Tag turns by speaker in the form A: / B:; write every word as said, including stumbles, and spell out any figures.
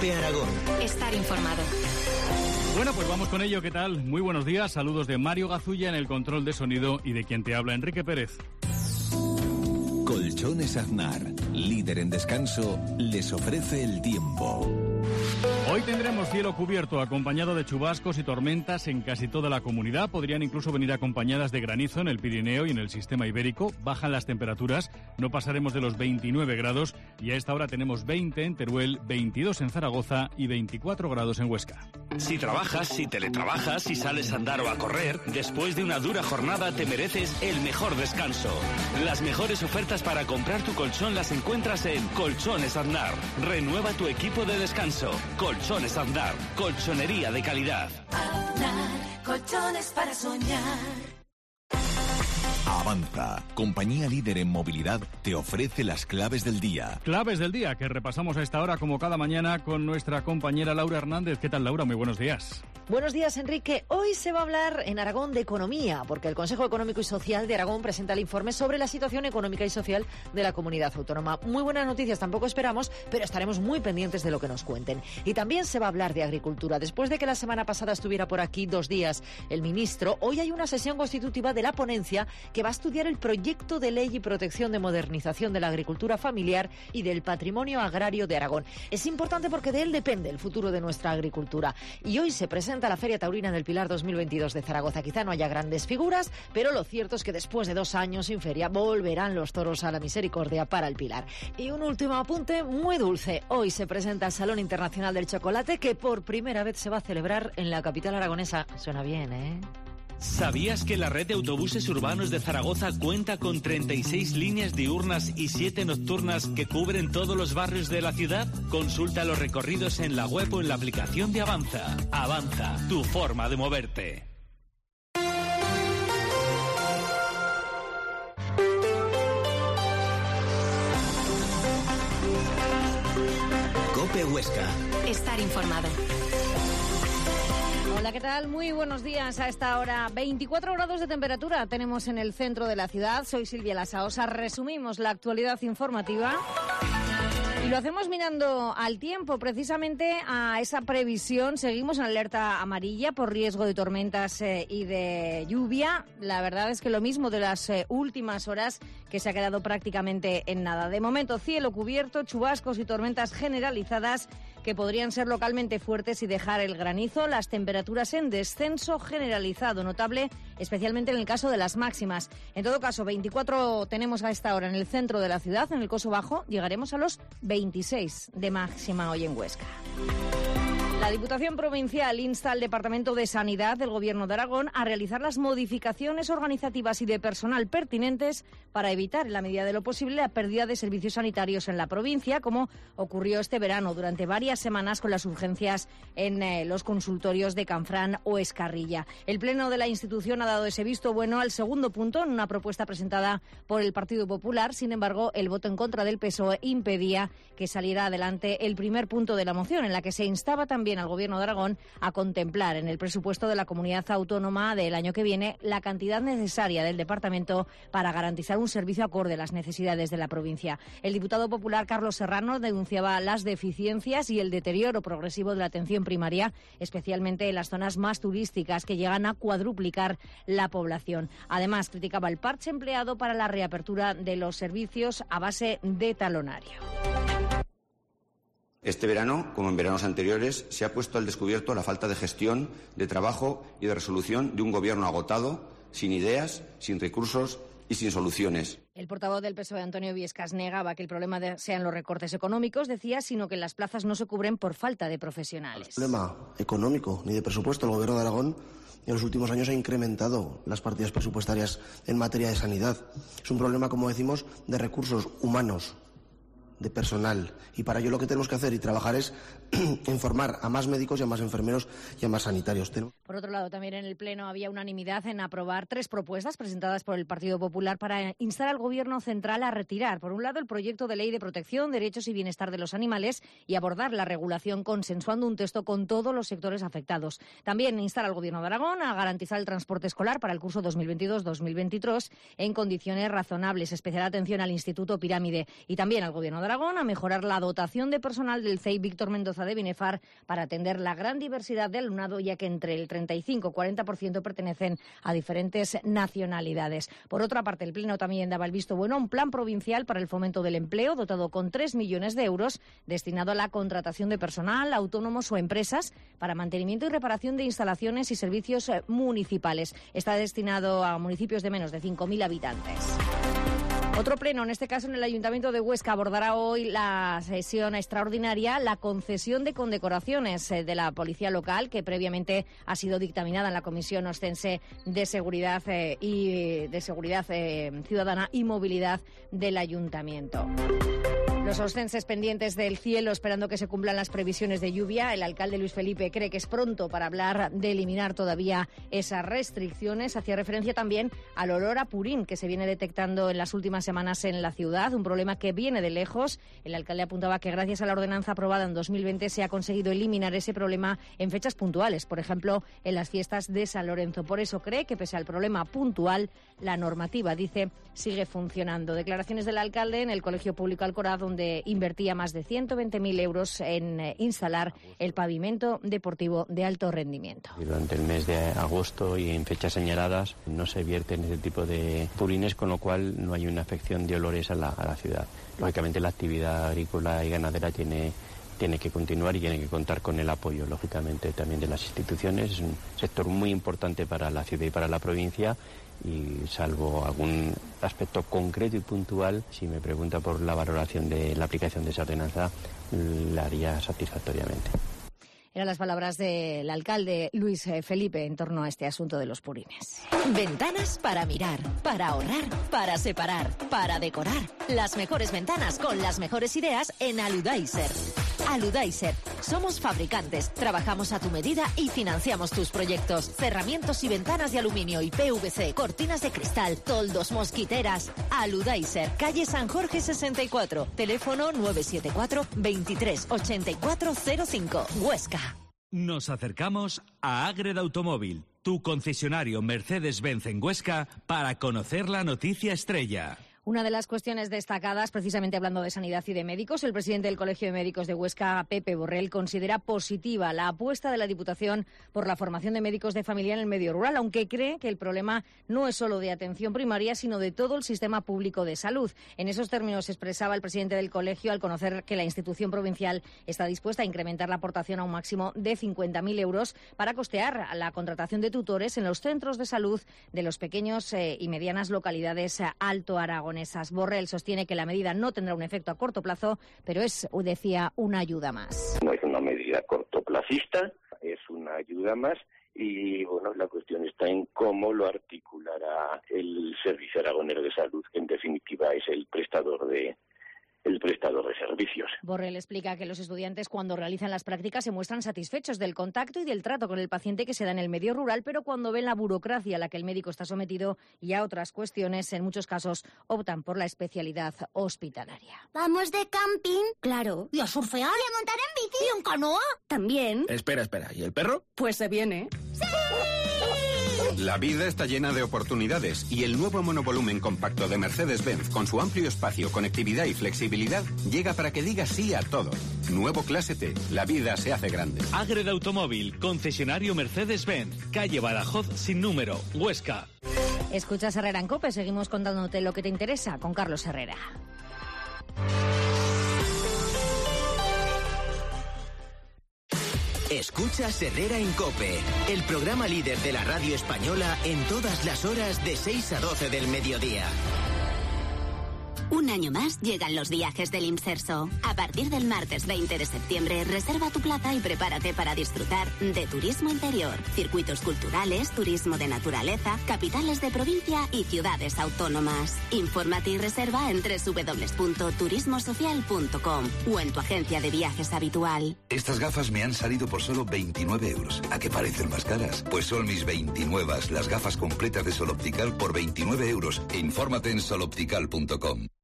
A: COPE Aragón.
B: Estar informado.
C: Bueno, pues vamos con ello. ¿Qué tal? Muy buenos días. Saludos de Mario Gazulla en el control de sonido y de quien te habla, Enrique Pérez.
D: Colchones Aznar, líder en descanso, les ofrece el tiempo.
C: Hoy tendremos cielo cubierto, acompañado de chubascos y tormentas en casi toda la comunidad. Podrían incluso venir acompañadas de granizo en el Pirineo y en el sistema ibérico. Bajan las temperaturas, no pasaremos de los veintinueve grados y a esta hora tenemos veinte en Teruel, veintidós en Zaragoza y veinticuatro grados en Huesca.
E: Si trabajas, si teletrabajas, si sales a andar o a correr, después de una dura jornada te mereces el mejor descanso. Las mejores ofertas para comprar tu colchón las encuentras en Colchones Aznar. Renueva tu equipo de descanso. Colchones Aznar, colchonería de calidad.
F: Aznar, colchones para soñar.
D: Avanza, compañía líder en movilidad, te ofrece las claves del día.
C: Claves del día que repasamos a esta hora como cada mañana con nuestra compañera Laura Hernández. ¿Qué tal, Laura? Muy buenos días.
G: Buenos días, Enrique. Hoy se va a hablar en Aragón de economía, porque el Consejo Económico y Social de Aragón presenta el informe sobre la situación económica y social de la comunidad autónoma. Muy buenas noticias tampoco esperamos, pero estaremos muy pendientes de lo que nos cuenten. Y también se va a hablar de agricultura. Después de que la semana pasada estuviera por aquí dos días el ministro, hoy hay una sesión constitutiva de la ponencia que va a estudiar el proyecto de ley y protección de modernización de la agricultura familiar y del patrimonio agrario de Aragón. Es importante porque de él depende el futuro de nuestra agricultura. Y hoy se presenta la Feria Taurina del Pilar dos mil veintidós de Zaragoza. Quizá no haya grandes figuras, pero lo cierto es que después de dos años sin feria volverán los toros a la misericordia para el Pilar. Y un último apunte muy dulce. Hoy se presenta el Salón Internacional del Chocolate, que por primera vez se va a celebrar en la capital aragonesa. Suena bien, ¿eh?
E: ¿Sabías que la red de autobuses urbanos de Zaragoza cuenta con treinta y seis líneas diurnas y siete nocturnas que cubren todos los barrios de la ciudad? Consulta los recorridos en la web o en la aplicación de Avanza. Avanza, tu forma de moverte.
A: COPE Huesca.
B: Estar informado.
H: Hola, ¿qué tal? Muy buenos días. A esta hora, veinticuatro grados de temperatura tenemos en el centro de la ciudad. Soy Silvia Lasaosa. Resumimos la actualidad informativa. Y lo hacemos mirando al tiempo, precisamente a esa previsión. Seguimos en alerta amarilla por riesgo de tormentas eh, y de lluvia. La verdad es que lo mismo de las eh, últimas horas, que se ha quedado prácticamente en nada. De momento, cielo cubierto, chubascos y tormentas generalizadas que podrían ser localmente fuertes y dejar el granizo. Las temperaturas en descenso generalizado, notable especialmente en el caso de las máximas. En todo caso, veinticuatro tenemos a esta hora en el centro de la ciudad. En el Coso Bajo llegaremos a los veintiséis de máxima hoy en Huesca. La Diputación Provincial insta al Departamento de Sanidad del Gobierno de Aragón a realizar las modificaciones organizativas y de personal pertinentes para evitar, en la medida de lo posible, la pérdida de servicios sanitarios en la provincia, como ocurrió este verano durante varias semanas con las urgencias en eh, los consultorios de Canfrán o Escarrilla. El Pleno de la institución ha dado ese visto bueno al segundo punto en una propuesta presentada por el Partido Popular. Sin embargo, el voto en contra del P S O E impedía que saliera adelante el primer punto de la moción, en la que se instaba también al Gobierno de Aragón a contemplar en el presupuesto de la comunidad autónoma del año que viene la cantidad necesaria del departamento para garantizar un servicio acorde a las necesidades de la provincia. El diputado popular Carlos Serrano denunciaba las deficiencias y el deterioro progresivo de la atención primaria, especialmente en las zonas más turísticas, que llegan a cuadruplicar la población. Además, criticaba el parche empleado para la reapertura de los servicios a base de talonario.
I: Este verano, como en veranos anteriores, se ha puesto al descubierto la falta de gestión, de trabajo y de resolución de un gobierno agotado, sin ideas, sin recursos y sin soluciones.
H: El portavoz del P S O E, Antonio Viescas, negaba que el problema de, sean los recortes económicos, decía, sino que las plazas no se cubren por falta de profesionales.
J: El problema económico ni de presupuesto. El Gobierno de Aragón en los últimos años ha incrementado las partidas presupuestarias en materia de sanidad. Es un problema, como decimos, de recursos humanos, de personal, y para ello lo que tenemos que hacer y trabajar es en formar a más médicos y a más enfermeros y a más sanitarios.
H: Por otro lado, también en el Pleno había unanimidad en aprobar tres propuestas presentadas por el Partido Popular para instar al Gobierno central a retirar, por un lado, el proyecto de ley de protección, derechos y bienestar de los animales y abordar la regulación consensuando un texto con todos los sectores afectados. También instar al Gobierno de Aragón a garantizar el transporte escolar para el curso dos mil veintidós dos mil veintitrés en condiciones razonables, especial atención al Instituto Pirámide, y también al Gobierno de Aragón a mejorar la dotación de personal del C E I Víctor Mendoza de Binefar para atender la gran diversidad de alumnado, ya que entre el treinta y cinco y cuarenta por ciento pertenecen a diferentes nacionalidades. Por otra parte, el Pleno también daba el visto bueno a un plan provincial para el fomento del empleo, dotado con tres millones de euros, destinado a la contratación de personal, autónomos o empresas para mantenimiento y reparación de instalaciones y servicios municipales. Está destinado a municipios de menos de cinco mil habitantes. Otro pleno, en este caso en el Ayuntamiento de Huesca, abordará hoy la sesión extraordinaria, la concesión de condecoraciones de la Policía Local, que previamente ha sido dictaminada en la Comisión Ostense de Seguridad eh, y de Seguridad eh, Ciudadana y Movilidad del Ayuntamiento. Los ostenses pendientes del cielo, esperando que se cumplan las previsiones de lluvia. El alcalde Luis Felipe cree que es pronto para hablar de eliminar todavía esas restricciones. Hacía referencia también al olor a purín que se viene detectando en las últimas semanas en la ciudad, un problema que viene de lejos. El alcalde apuntaba que gracias a la ordenanza aprobada en dos mil veinte se ha conseguido eliminar ese problema en fechas puntuales, por ejemplo, en las fiestas de San Lorenzo. Por eso cree que, pese al problema puntual, la normativa, dice, sigue funcionando. Declaraciones del alcalde en el Colegio Público Alcoraz, donde invertía más de ciento veinte mil euros en eh, instalar el pavimento deportivo de alto rendimiento.
K: Durante el mes de agosto y en fechas señaladas no se vierten ese tipo de purines, con lo cual no hay una afección de olores a la, a la ciudad. Lógicamente la actividad agrícola y ganadera tiene tiene que continuar y tiene que contar con el apoyo, lógicamente, también de las instituciones. Es un sector muy importante para la ciudad y para la provincia, y salvo algún aspecto concreto y puntual, si me pregunta por la valoración de la aplicación de esa ordenanza, la haría satisfactoriamente.
H: Eran las palabras del alcalde Luis Felipe en torno a este asunto de los purines.
B: Ventanas para mirar, para ahorrar, para separar, para decorar. Las mejores ventanas con las mejores ideas en Aludaiser. Aludaiser. Somos fabricantes, trabajamos a tu medida y financiamos tus proyectos. Cerramientos y ventanas de aluminio y P V C, cortinas de cristal, toldos, mosquiteras. Aludaiser. Calle San Jorge sesenta y cuatro. Teléfono nueve siete cuatro, veintitrés, ochenta y cuatro cero cinco. Huesca.
E: Nos acercamos a Ágreda Automóvil, tu concesionario Mercedes-Benz en Huesca, para conocer la noticia estrella.
H: Una de las cuestiones destacadas, precisamente hablando de sanidad y de médicos, el presidente del Colegio de Médicos de Huesca, Pepe Borrell, considera positiva la apuesta de la Diputación por la formación de médicos de familia en el medio rural, aunque cree que el problema no es solo de atención primaria, sino de todo el sistema público de salud. En esos términos expresaba el presidente del colegio al conocer que la institución provincial está dispuesta a incrementar la aportación a un máximo de cincuenta mil euros para costear la contratación de tutores en los centros de salud de los pequeños eh, y medianas localidades eh, Alto Aragón. Borrell sostiene que la medida no tendrá un efecto a corto plazo, pero es, decía, una ayuda más.
L: No es una medida cortoplacista, es una ayuda más, y bueno, la cuestión está en cómo lo articulará el Servicio Aragonero de Salud, que en definitiva es el prestador de el prestador de servicios.
H: Borrell explica que los estudiantes, cuando realizan las prácticas, se muestran satisfechos del contacto y del trato con el paciente que se da en el medio rural, pero cuando ven la burocracia a la que el médico está sometido y a otras cuestiones, en muchos casos optan por la especialidad hospitalaria.
M: ¿Vamos de camping? Claro. ¿Y a surfear? ¿Y a montar en bici? ¿Y en canoa? También.
N: Espera, espera. ¿Y el perro?
M: Pues se viene. ¡Sí!
O: La vida está llena de oportunidades y el nuevo monovolumen compacto de Mercedes-Benz, con su amplio espacio, conectividad y flexibilidad, llega para que diga sí a todo. Nuevo Clase T. La vida se hace grande.
E: Ágreda Automóvil, concesionario Mercedes-Benz, calle Badajoz sin número, Huesca.
H: Escuchas Herrera en COPE, seguimos contándote lo que te interesa con Carlos Herrera.
A: Escuchas Herrera en COPE, el programa líder de la radio española en todas las horas de seis a doce del mediodía.
P: Un año más llegan los viajes del Imserso. A partir del martes veinte de septiembre, reserva tu plaza y prepárate para disfrutar de turismo interior, circuitos culturales, turismo de naturaleza, capitales de provincia y ciudades autónomas. Infórmate y reserva en doble u doble u doble u punto turismo social punto com o en tu agencia de viajes habitual.
Q: Estas gafas me han salido por solo veintinueve euros. ¿A qué parecen más caras? Pues son mis veintinuevas, las gafas completas de Sol Optical por veintinueve euros. Infórmate en sol optical punto com.